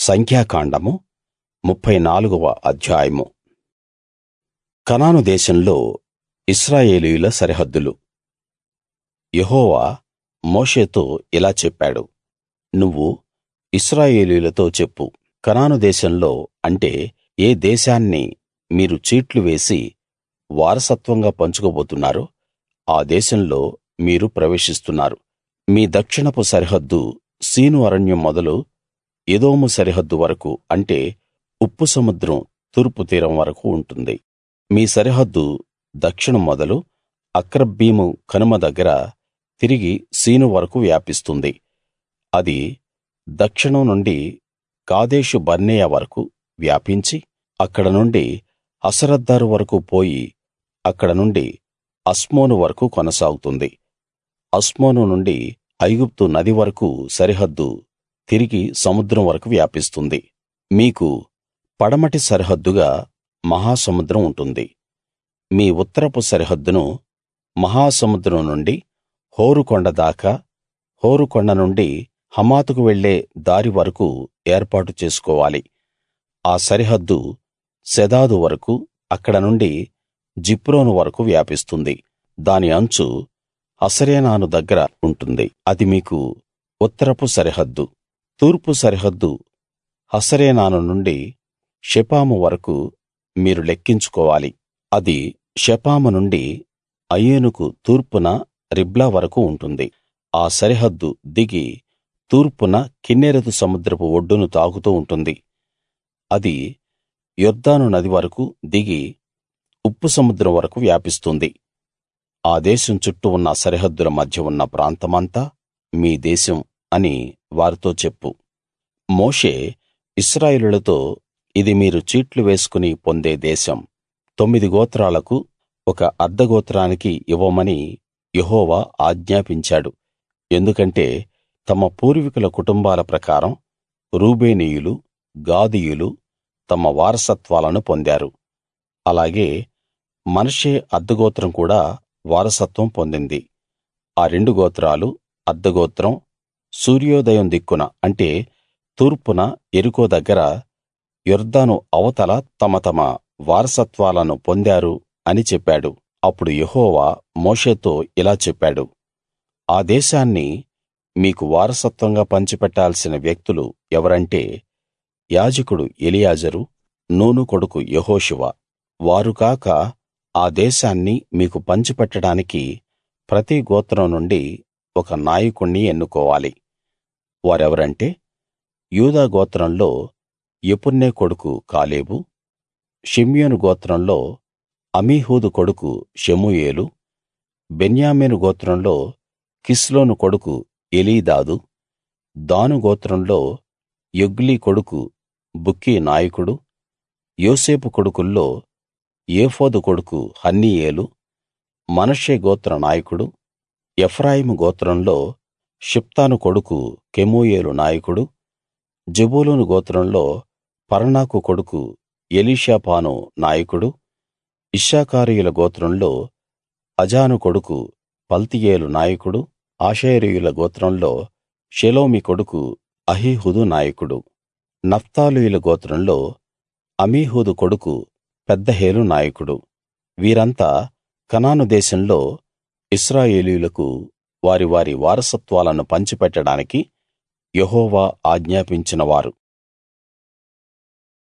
సంఖ్యాకాండము 34వ అధ్యాయము. కనాను దేశంలో ఇశ్రాయేలీయుల సరిహద్దులు. యెహోవా మోషేతో ఇలా చెప్పాడు, నువ్వు ఇశ్రాయేలీయులతో చెప్పు, కనాను దేశంలో అంటే ఏ దేశాన్ని మీరు చీట్లు వేసి వారసత్వంగా పంచుకోబోతున్నారో ఆ దేశంలో మీరు ప్రవేశిస్తున్నారు. మీ దక్షిణపు సరిహద్దు సీను అరణ్యం మొదలు ఎదోము సరిహద్దు వరకు అంటే ఉప్పు సముద్రం తూర్పు తీరం వరకు ఉంటుంది. మీ సరిహద్దు దక్షిణం మొదలు అక్రబ్బీము కనుమ దగ్గర తిరిగి సీను వరకు వ్యాపిస్తుంది. అది దక్షిణం నుండి కాదేషు బర్నేయ వరకు వ్యాపించి అక్కడ నుండి హసరద్దారు వరకు పోయి అక్కడ నుండి అస్మోను వరకు కొనసాగుతుంది. అస్మోను నుండి ఐగుప్తు నది వరకు సరిహద్దు తిరిగి సముద్రం వరకు వ్యాపిస్తుంది. మీకు పడమటి సరిహద్దుగా మహాసముద్రం ఉంటుంది. మీ ఉత్తరపు సరిహద్దును మహాసముద్రం నుండి హోరు కొండ దాకా, హోరు కొండ నుండి హమాతుకు వెళ్ళే దారి వరకు ఏర్పాటు చేసుకోవాలి. ఆ సరిహద్దు సెదాదు వరకు, అక్కడ నుండి జిప్రోను వరకు వ్యాపిస్తుంది. దాని అంచు హసరేనాను దగ్గర ఉంటుంది. అది మీకు ఉత్తరపు సరిహద్దు. తూర్పు సరిహద్దు హసరేనాను నుండి షెపాము వరకు మీరు లెక్కించుకోవాలి. అది షెపాము నుండి అయీనుకు తూర్పున రిబ్లా వరకు ఉంటుంది. ఆ సరిహద్దు దిగి తూర్పున కిన్నెరెతు సముద్రపు ఒడ్డును తాకుతూ ఉంటుంది. అది యొర్దాను నది వరకు దిగి ఉప్పు సముద్రం వరకు వ్యాపిస్తుంది. ఆ దేశం చుట్టూ ఉన్న సరిహద్దుల మధ్య ఉన్న ప్రాంతమంతా మీ దేశం అని వారితో చెప్పు. మోషే ఇశ్రాయేలీయులతో, ఇది మీరు చీట్లు వేసుకుని పొందే దేశం. 9 గోత్రాలకు ఒక అర్థగోత్రానికి ఇవ్వమని యెహోవా ఆజ్ఞాపించాడు. ఎందుకంటే తమ పూర్వీకుల కుటుంబాల ప్రకారం రూబేనీయులు, గాదీయులు తమ వారసత్వాలను పొందారు. అలాగే మనష్షే అర్థగోత్రం కూడా వారసత్వం పొందింది. ఆ 2 గోత్రాలు అర్థగోత్రం సూర్యోదయం దిక్కున అంటే తూర్పున యెరికో దగ్గర యొర్దాను అవతల తమ తమ వారసత్వాలను పొందారు అని చెప్పాడు. అప్పుడు యెహోవా మోషేతో ఇలా చెప్పాడు, ఆ దేశాన్ని మీకు వారసత్వంగా పంచిపెట్టాల్సిన వ్యక్తులు ఎవరంటే యాజకుడు ఎలియాజరు, నూను కొడుకు యెహోషువ. వారు కాక ఆ దేశాన్ని మీకు పంచిపెట్టడానికి ప్రతి గోత్రం నుండి ఒక నాయకుణ్ణి ఎన్నుకోవాలి. వారెవరంటే యూదా గోత్రంలో యెఫున్నె కొడుకు కాలేబు, షిమ్యోను గోత్రంలో అమీహూదు కొడుకు షెమూయేలు, బెన్యామీను గోత్రంలో కిస్లోను కొడుకు ఎలీదాదు, దాను గోత్రంలో యొగ్లి కొడుకు బుక్కీ నాయకుడు, యోసేపు కొడుకుల్లో ఏఫోదు కొడుకు హన్నీయేలు, మనష్షే గోత్ర నాయకుడు, ఎఫ్రాయిము గోత్రంలో షిప్తాను కొడుకు కెమూయేలు నాయకుడు, జెబూలూను గోత్రంలో పర్నాకు కొడుకు ఎలీషాపాను నాయకుడు, ఇశ్శాఖారీయుల గోత్రంలో అజాను కొడుకు పల్తీయేలు నాయకుడు, ఆషేరీయుల గోత్రంలో షెలోమి కొడుకు అహీహుదు నాయకుడు, నఫ్తాలీయుల గోత్రంలో అమీహూదు కొడుకు పెదహేలు నాయకుడు. వీరంతా కనాను దేశంలో ఇశ్రాయేలీయులకు వారి వారి వారసత్వాలను పంచిపెట్టడానికి యెహోవా ఆజ్ఞాపించిన వారు.